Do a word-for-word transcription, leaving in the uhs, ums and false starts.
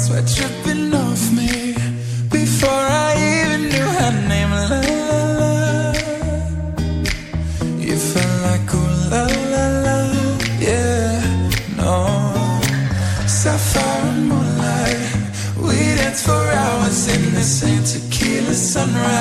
sweat dripping off me before I even knew her name. La la la, you felt like ooh la la la, yeah, no. Sapphire and moonlight, we danced for hours in the same tequila sunrise.